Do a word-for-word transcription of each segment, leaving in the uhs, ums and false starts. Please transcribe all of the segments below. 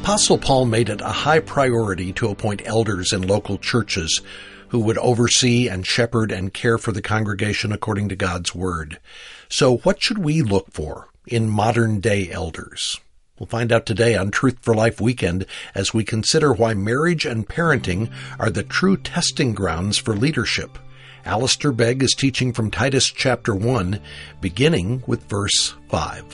Apostle Paul made it a high priority to appoint elders in local churches who would oversee and shepherd and care for the congregation according to God's Word. So what should we look for in modern-day elders? We'll find out today on Truth for Life Weekend as we consider why marriage and parenting are the true testing grounds for leadership. Alistair Begg is teaching from Titus chapter one, beginning with verse five.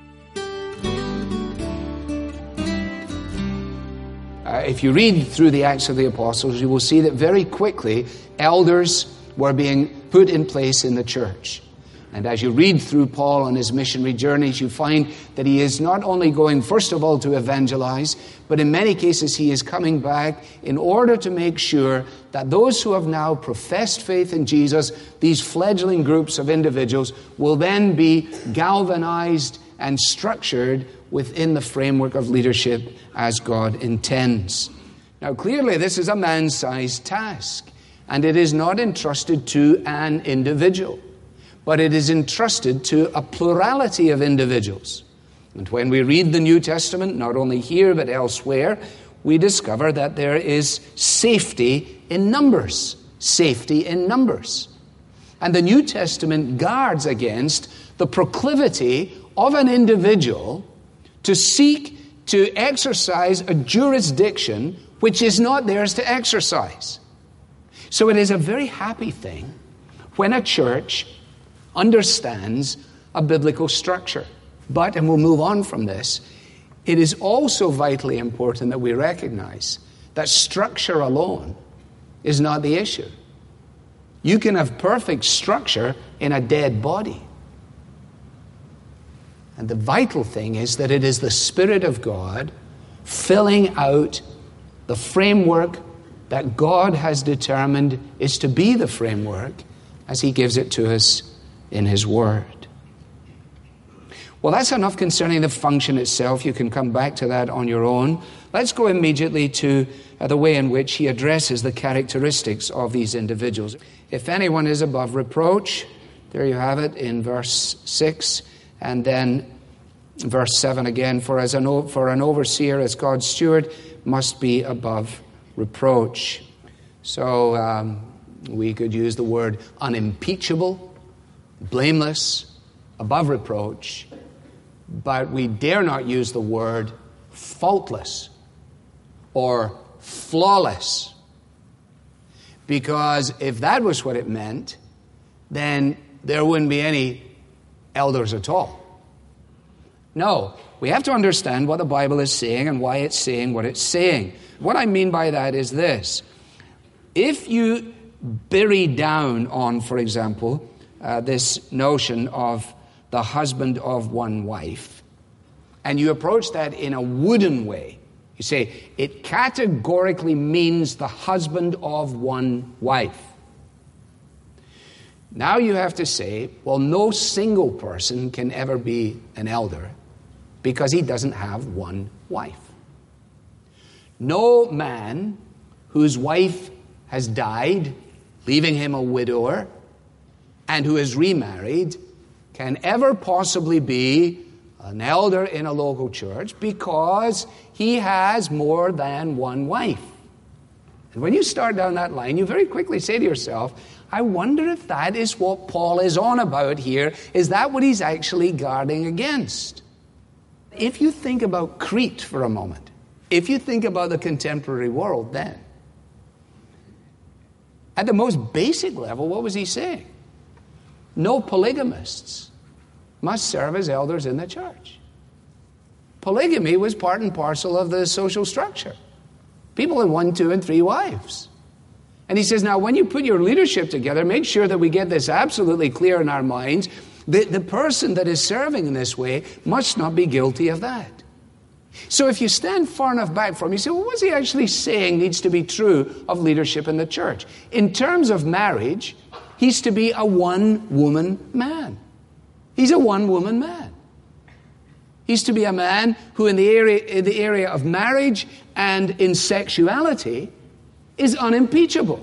Uh, if you read through the Acts of the Apostles, you will see that very quickly elders were being put in place in the church. And as you read through Paul on his missionary journeys, you find that he is not only going, first of all, to evangelize, but in many cases he is coming back in order to make sure that those who have now professed faith in Jesus, these fledgling groups of individuals, will then be galvanized and structured within the framework of leadership as God intends. Now, clearly, this is a man-sized task, and it is not entrusted to an individual, but it is entrusted to a plurality of individuals. And when we read the New Testament, not only here but elsewhere, we discover that there is safety in numbers. Safety in numbers. And the New Testament guards against the proclivity of an individual to seek to exercise a jurisdiction which is not theirs to exercise. So it is a very happy thing when a church understands a biblical structure. But, and we'll move on from this, it is also vitally important that we recognize that structure alone is not the issue. You can have perfect structure in a dead body. And the vital thing is that it is the Spirit of God filling out the framework that God has determined is to be the framework as He gives it to us in His Word. Well, that's enough concerning the function itself. You can come back to that on your own. Let's go immediately to uh, the way in which he addresses the characteristics of these individuals. If anyone is above reproach, there you have it in verse six, and then verse seven again, for as an, for an overseer, as God's steward, must be above reproach. So um, we could use the word unimpeachable, blameless, above reproach, but we dare not use the word faultless or flawless, because if that was what it meant, then there wouldn't be any elders at all. No, we have to understand what the Bible is saying and why it's saying what it's saying. What I mean by that is this. If you bury down on, for example, uh, this notion of the husband of one wife, and you approach that in a wooden way, you say, it categorically means the husband of one wife. Now you have to say, well, no single person can ever be an elder because he doesn't have one wife. No man whose wife has died, leaving him a widower, and who is remarried, can ever possibly be an elder in a local church because he has more than one wife. And when you start down that line, you very quickly say to yourself, I wonder if that is what Paul is on about here. Is that what he's actually guarding against? If you think about Crete for a moment, if you think about the contemporary world then, at the most basic level, what was he saying? No polygamists must serve as elders in the church. Polygamy was part and parcel of the social structure. People had one, two, and three wives. And he says, now when you put your leadership together, make sure that we get this absolutely clear in our minds. The, the person that is serving in this way must not be guilty of that. So if you stand far enough back from him, you say, well, what's he actually saying needs to be true of leadership in the church? In terms of marriage, he's to be a one-woman man. He's a one-woman man. He's to be a man who in the area, in the area of marriage and in sexuality is unimpeachable.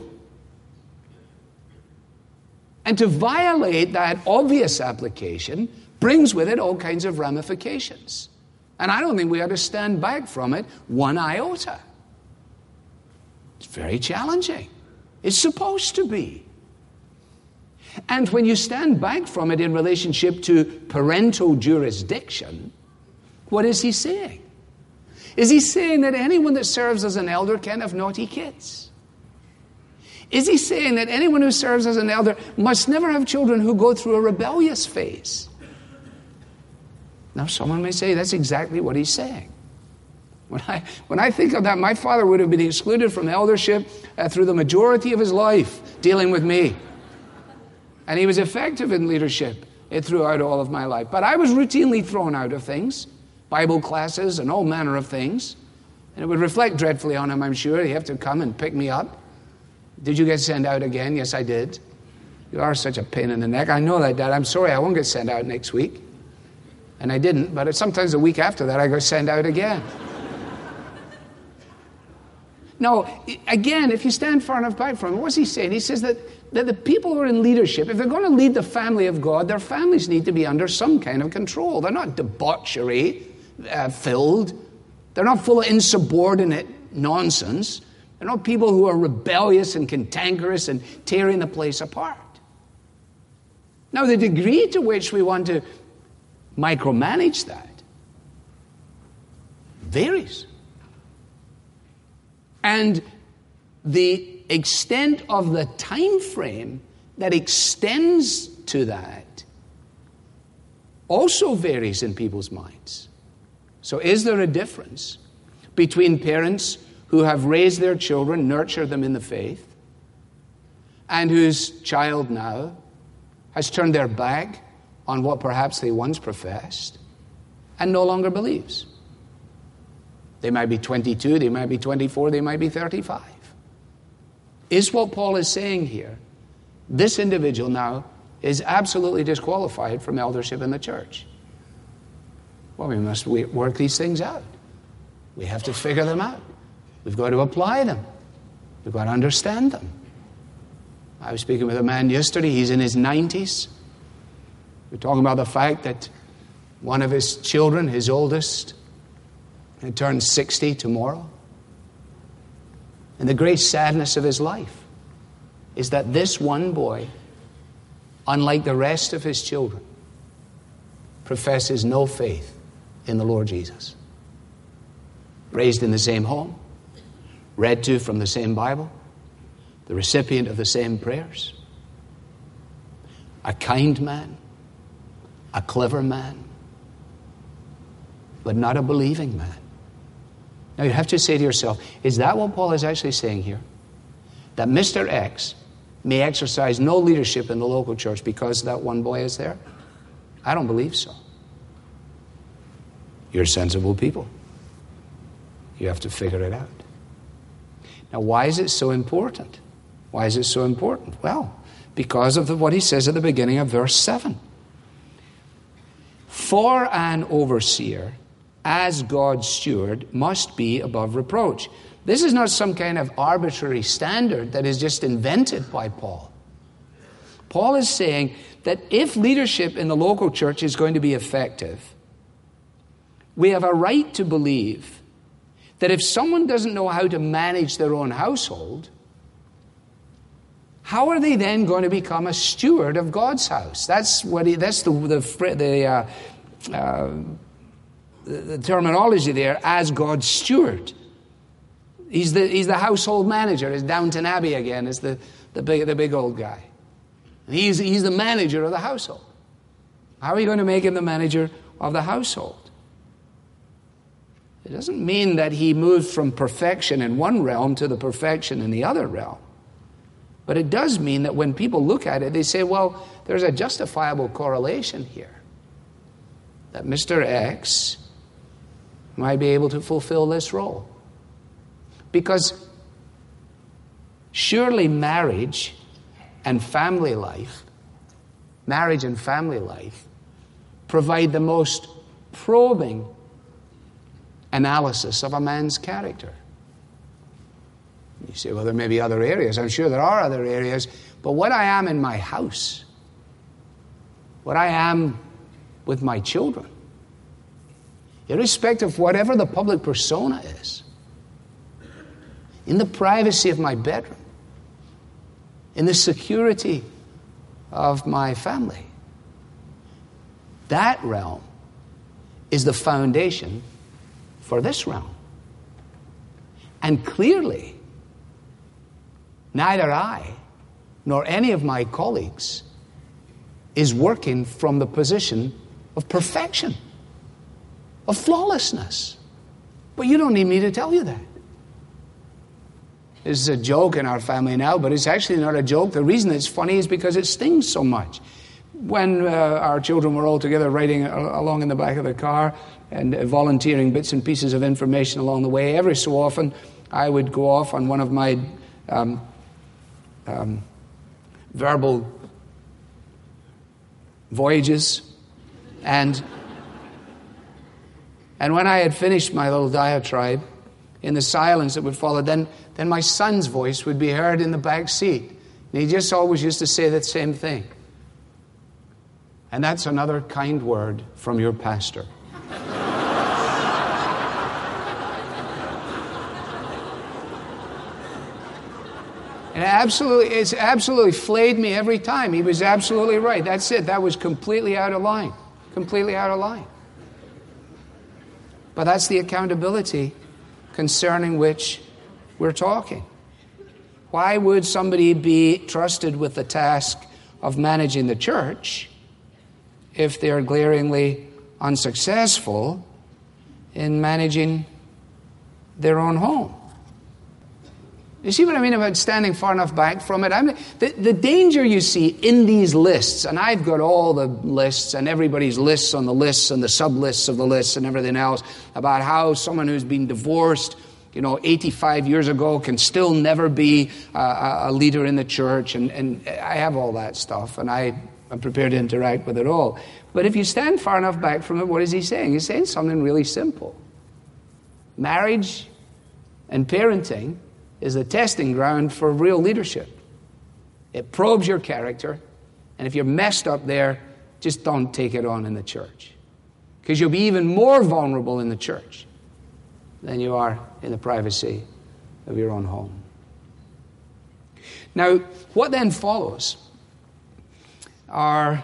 And to violate that obvious application brings with it all kinds of ramifications. And I don't think we ought to stand back from it one iota. It's very challenging. It's supposed to be. And when you stand back from it in relationship to parental jurisdiction, what is he saying? Is he saying that anyone that serves as an elder can have naughty kids? Is he saying that anyone who serves as an elder must never have children who go through a rebellious phase? Now, someone may say that's exactly what he's saying. When I, when I think of that, my father would have been excluded from eldership uh, through the majority of his life dealing with me. And he was effective in leadership throughout all of my life. But I was routinely thrown out of things, Bible classes and all manner of things. And it would reflect dreadfully on him, I'm sure. He'd have to come and pick me up. Did you get sent out again? Yes, I did. You are such a pain in the neck. I know that, Dad. I'm sorry I won't get sent out next week. And I didn't, but sometimes a week after that I got sent out again. No, again, if you stand far enough back from it, what's he saying? He says that, that the people who are in leadership, if they're going to lead the family of God, their families need to be under some kind of control. They're not debauchery uh, filled. They're not full of insubordinate nonsense. They're not people who are rebellious and cantankerous and tearing the place apart. Now, the degree to which we want to micromanage that varies. And the extent of the time frame that extends to that also varies in people's minds. So is there a difference between parents who have raised their children, nurtured them in the faith, and whose child now has turned their back on what perhaps they once professed and no longer believes? They might be twenty-two, they might be twenty-four, they might be thirty-five. Is what Paul is saying here, this individual now is absolutely disqualified from eldership in the church? Well, we must work these things out. We have to figure them out. We've got to apply them. We've got to understand them. I was speaking with a man yesterday, he's in his nineties. We're talking about the fact that one of his children, his oldest, he turns sixty tomorrow. And the great sadness of his life is that this one boy, unlike the rest of his children, professes no faith in the Lord Jesus. Raised in the same home, read to from the same Bible, the recipient of the same prayers, a kind man, a clever man, but not a believing man. Now you have to say to yourself, is that what Paul is actually saying here? That Mister X may exercise no leadership in the local church because that one boy is there? I don't believe so. You're sensible people. You have to figure it out. Now why is it so important? Why is it so important? Well, because of the, what he says at the beginning of verse seven. For an overseer, as God's steward, must be above reproach. This is not some kind of arbitrary standard that is just invented by Paul. Paul is saying that if leadership in the local church is going to be effective, we have a right to believe that if someone doesn't know how to manage their own household, how are they then going to become a steward of God's house? That's what he, that's the the the, uh, uh, the the terminology there, as God's steward. He's the he's the household manager. It's Downton Abbey again. It's the the big the big old guy. And he's he's the manager of the household. How are you going to make him the manager of the household? It doesn't mean that he moved from perfection in one realm to the perfection in the other realm. But it does mean that when people look at it, they say, well, there's a justifiable correlation here. That Mister X might be able to fulfill this role. Because surely marriage and family life, marriage and family life, provide the most probing analysis of a man's character. You say, well, there may be other areas. I'm sure there are other areas. But what I am in my house, what I am with my children, irrespective of whatever the public persona is, in the privacy of my bedroom, in the security of my family. That realm is the foundation for this realm. And clearly, neither I nor any of my colleagues is working from the position of perfection, of flawlessness. But you don't need me to tell you that. This is a joke in our family now, but it's actually not a joke. The reason it's funny is because it stings so much. When uh, our children were all together riding along in the back of the car and uh, volunteering bits and pieces of information along the way, every so often I would go off on one of my um, um, verbal voyages, and and when I had finished my little diatribe, in the silence that would follow, then then my son's voice would be heard in the back seat, and he just always used to say that same thing. And that's another kind word from your pastor. And it absolutely, it's absolutely flayed me every time. He was absolutely right. That's it. That was completely out of line. Completely out of line. But that's the accountability concerning which we're talking. Why would somebody be trusted with the task of managing the church if they're glaringly unsuccessful in managing their own home? You see what I mean about standing far enough back from it? I mean, the, the danger you see in these lists, and I've got all the lists and everybody's lists on the lists and the sub-lists of the lists and everything else about how someone who's been divorced, you know, eighty-five years ago can still never be uh, a leader in the church. And, and I have all that stuff, and I am prepared to interact with it all. But if you stand far enough back from it, what is he saying? He's saying something really simple. Marriage and parenting is a testing ground for real leadership. It probes your character, and if you're messed up there, just don't take it on in the church. Because you'll be even more vulnerable in the church than you are in the privacy of your own home. Now, what then follows are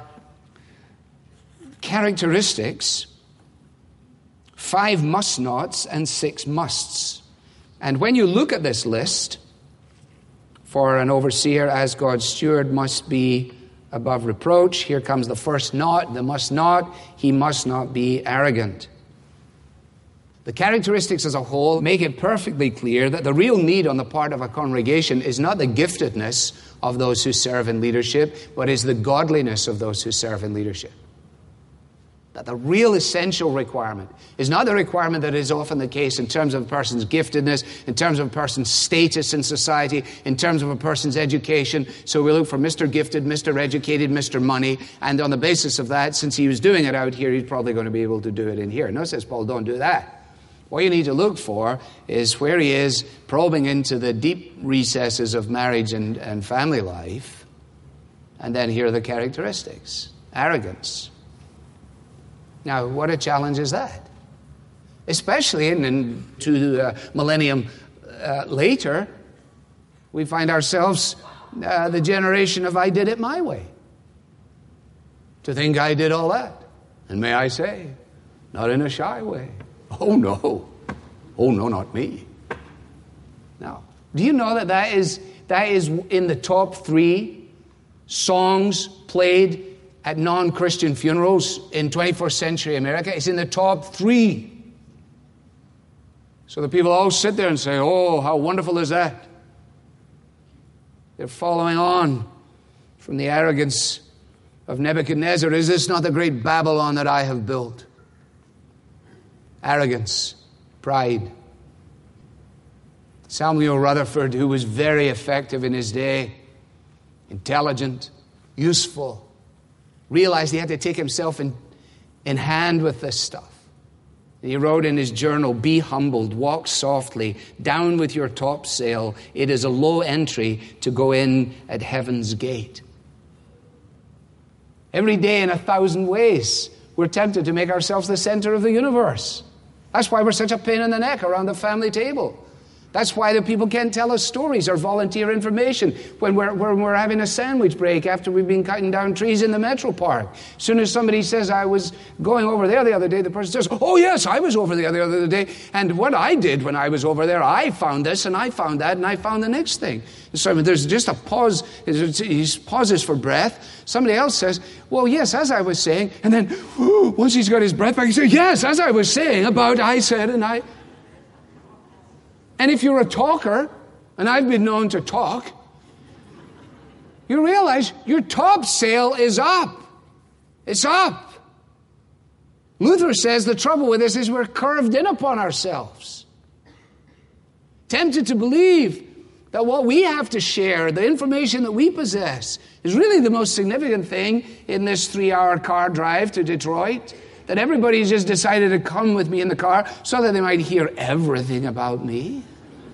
characteristics, five must-nots and six musts. And when you look at this list, for an overseer as God's steward must be above reproach, here comes the first not, the must not, he must not be arrogant. The characteristics as a whole make it perfectly clear that the real need on the part of a congregation is not the giftedness of those who serve in leadership, but is the godliness of those who serve in leadership. That the real essential requirement is not the requirement that is often the case in terms of a person's giftedness, in terms of a person's status in society, in terms of a person's education. So we look for Mister Gifted, Mister Educated, Mister Money, and on the basis of that, since he was doing it out here, he's probably going to be able to do it in here. No, says Paul, don't do that. What you need to look for is where he is probing into the deep recesses of marriage and, and family life, and then here are the characteristics. Arrogance. Now, what a challenge is that? Especially in, in to the uh, millennium uh, later, we find ourselves uh, the generation of I did it my way. To think I did all that. And may I say, not in a shy way. Oh, no. Oh, no, not me. Now, do you know that that is, that is in the top three songs played at non-Christian funerals in twenty-first century America? It's in the top three. So the people all sit there and say, oh, how wonderful is that? They're following on from the arrogance of Nebuchadnezzar. Is this not the great Babylon that I have built? Arrogance, pride. Samuel Rutherford, who was very effective in his day, intelligent, useful, realized he had to take himself in, in hand with this stuff. And he wrote in his journal, be humbled, walk softly, down with your topsail. It is a low entry to go in at heaven's gate. Every day in a thousand ways, we're tempted to make ourselves the center of the universe. That's why we're such a pain in the neck around the family table. That's why the people can't tell us stories or volunteer information when we're, when we're having a sandwich break after we've been cutting down trees in the Metro Park. As soon as somebody says, I was going over there the other day, the person says, oh yes, I was over there the other day. And what I did when I was over there, I found this and I found that and I found the next thing. So there's just a pause. He pauses for breath. Somebody else says, well, yes, as I was saying. And then once he's got his breath back, he says, yes, as I was saying about I said and I... And if you're a talker, and I've been known to talk, you realize your topsail is up. It's up. Luther says the trouble with this is we're curved in upon ourselves. Tempted to believe that what we have to share, the information that we possess, is really the most significant thing in this three-hour car drive to Detroit. That everybody's just decided to come with me in the car so that they might hear everything about me.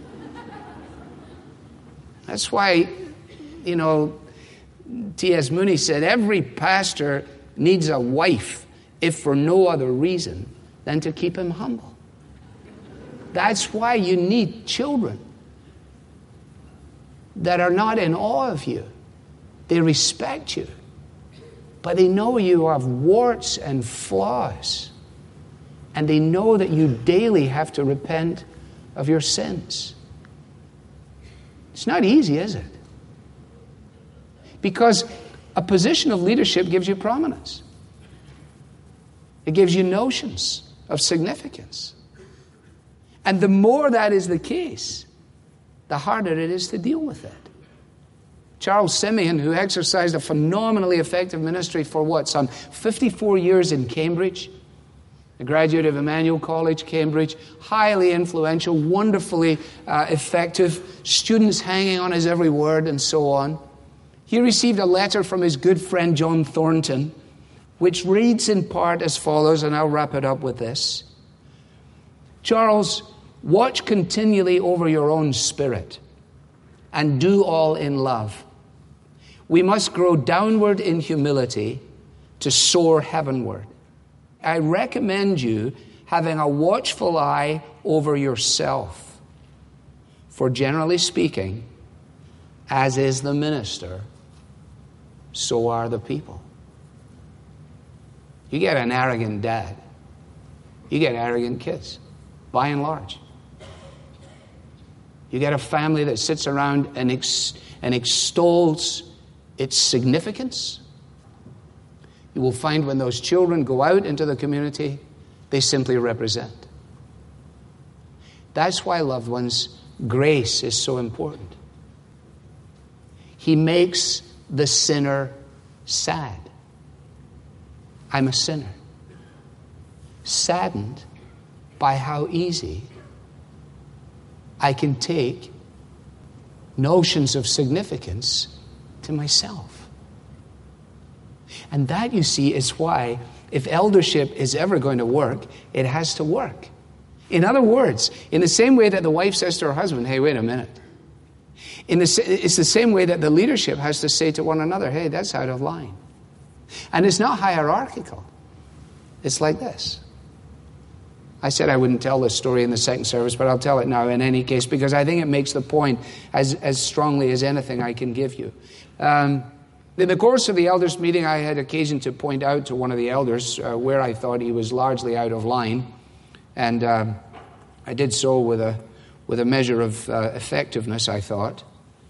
That's why, you know, T S Mooney said every pastor needs a wife, if for no other reason than to keep him humble. That's why you need children that are not in awe of you. They respect you, but they know you have warts and flaws, and they know that you daily have to repent of your sins. It's not easy, is it? Because a position of leadership gives you prominence. It gives you notions of significance. And the more that is the case, the harder it is to deal with it. Charles Simeon, who exercised a phenomenally effective ministry for what, some fifty-four years in Cambridge, a graduate of Emmanuel College, Cambridge, highly influential, wonderfully uh, effective, students hanging on his every word and so on. He received a letter from his good friend John Thornton, which reads in part as follows, and I'll wrap it up with this. Charles, watch continually over your own spirit and do all in love. We must grow downward in humility to soar heavenward. I recommend you having a watchful eye over yourself. For generally speaking, as is the minister, so are the people. You get an arrogant dad, you get arrogant kids, by and large. You get a family that sits around and, ex- and extols its significance. You will find when those children go out into the community, they simply represent. That's why, loved ones, grace is so important. He makes the sinner sad. I'm a sinner. Saddened by how easy I can take notions of significance to myself. And that, you see, is why if eldership is ever going to work, it has to work. In other words, in the same way that the wife says to her husband, hey, wait a minute. In the, it's the same way that the leadership has to say to one another, hey, that's out of line. And it's not hierarchical. It's like this. I said I wouldn't tell this story in the second service, but I'll tell it now in any case, because I think it makes the point as, as strongly as anything I can give you. Um, in the course of the elders' meeting, I had occasion to point out to one of the elders uh, where I thought he was largely out of line. And uh, I did so with a, with a measure of uh, effectiveness, I thought.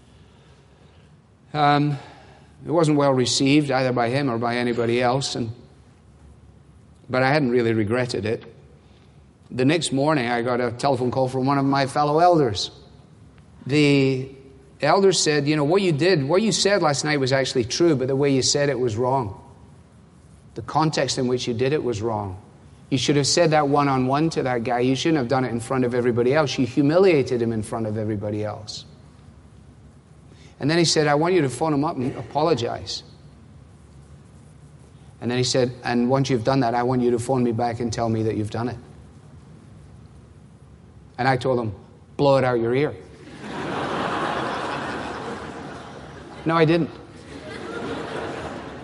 Um, it wasn't well received, either by him or by anybody else, and but I hadn't really regretted it. The next morning, I got a telephone call from one of my fellow elders. The elder said, you know, what you did, what you said last night was actually true, but the way you said it was wrong. The context in which you did it was wrong. You should have said that one-on-one to that guy. You shouldn't have done it in front of everybody else. You humiliated him in front of everybody else. And then he said, I want you to phone him up and apologize. And then he said, and once you've done that, I want you to phone me back and tell me that you've done it. And I told him, blow it out your ear. No, I didn't.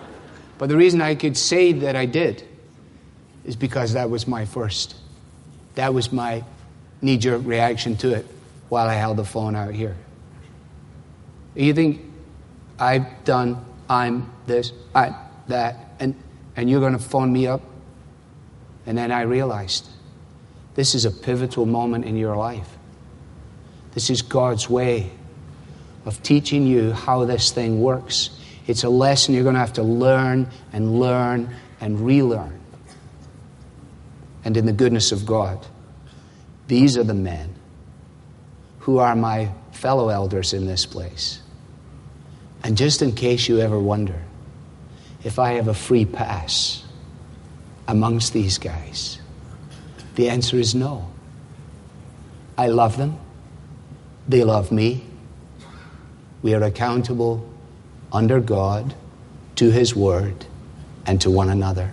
But the reason I could say that I did is because that was my first That was my knee-jerk reaction to it while I held the phone out here. You think I've done, I'm this, I'm that, and, and you're going to phone me up? And then I realized this is a pivotal moment in your life. This is God's way of teaching you how this thing works. It's a lesson you're going to have to learn and learn and relearn. And in the goodness of God, these are the men who are my fellow elders in this place. And just in case you ever wonder if I have a free pass amongst these guys, the answer is no. I love them. They love me. We are accountable under God to His Word and to one another.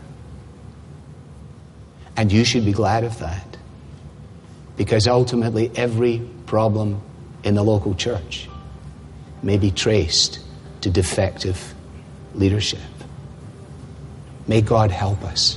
And you should be glad of that, because ultimately every problem in the local church may be traced to defective leadership. May God help us.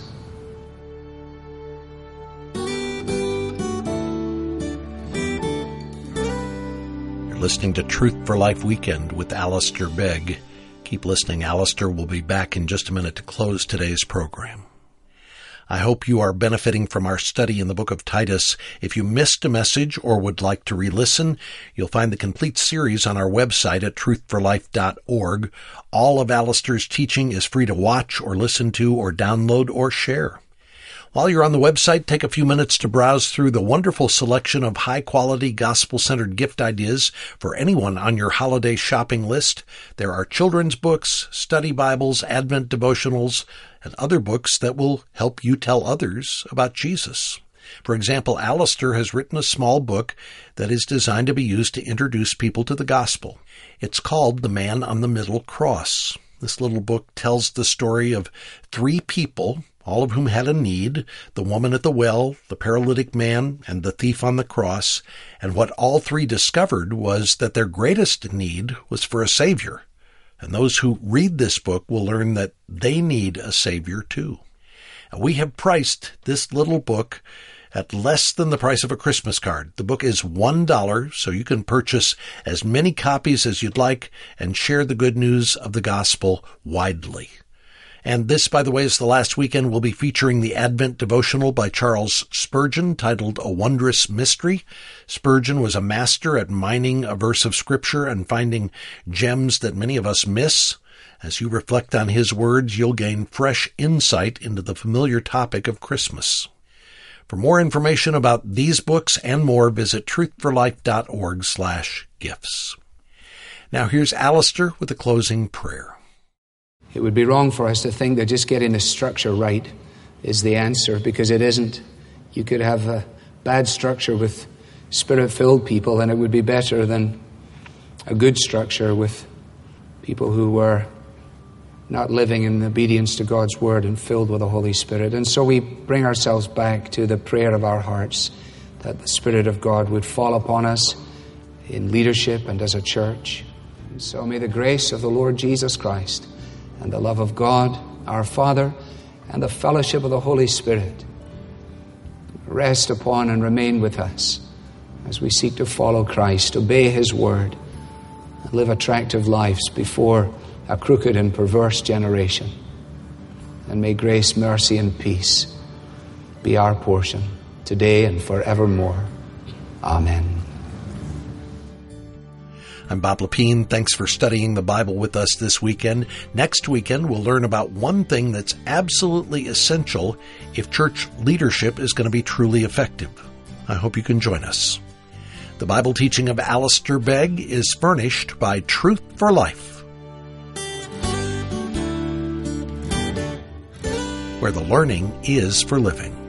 Listening to Truth for Life Weekend with Alistair Begg. Keep listening. Alistair will be back in just a minute to close today's program. I hope you are benefiting from our study in the book of Titus. If you missed a message or would like to re-listen, you'll find the complete series on our website at truth for life dot org. All of Alistair's teaching is free to watch or listen to or download or share. While you're on the website, take a few minutes to browse through the wonderful selection of high-quality, gospel-centered gift ideas for anyone on your holiday shopping list. There are children's books, study Bibles, Advent devotionals, and other books that will help you tell others about Jesus. For example, Alistair has written a small book that is designed to be used to introduce people to the gospel. It's called The Man on the Middle Cross. This little book tells the story of three people, all of whom had a need, the woman at the well, the paralytic man, and the thief on the cross. And what all three discovered was that their greatest need was for a Savior. And those who read this book will learn that they need a Savior too. And we have priced this little book at less than the price of a Christmas card. The book is one dollar, so you can purchase as many copies as you'd like and share the good news of the gospel widely. And this, by the way, is the last weekend we'll be featuring the Advent devotional by Charles Spurgeon titled A Wondrous Mystery. Spurgeon was a master at mining a verse of Scripture and finding gems that many of us miss. As you reflect on his words, you'll gain fresh insight into the familiar topic of Christmas. For more information about these books and more, visit truth for life dot org slash gifts. Now here's Alistair with a closing prayer. It would be wrong for us to think that just getting the structure right is the answer, because it isn't. You could have a bad structure with Spirit-filled people, and it would be better than a good structure with people who were not living in obedience to God's Word and filled with the Holy Spirit. And so we bring ourselves back to the prayer of our hearts, that the Spirit of God would fall upon us in leadership and as a church. And so may the grace of the Lord Jesus Christ and the love of God, our Father, and the fellowship of the Holy Spirit rest upon and remain with us as we seek to follow Christ, obey His Word, and live attractive lives before a crooked and perverse generation. And may grace, mercy, and peace be our portion today and forevermore. Amen. I'm Bob Lepine. Thanks for studying the Bible with us this weekend. Next weekend, we'll learn about one thing that's absolutely essential if church leadership is going to be truly effective. I hope you can join us. The Bible teaching of Alistair Begg is furnished by Truth for Life, where the learning is for living.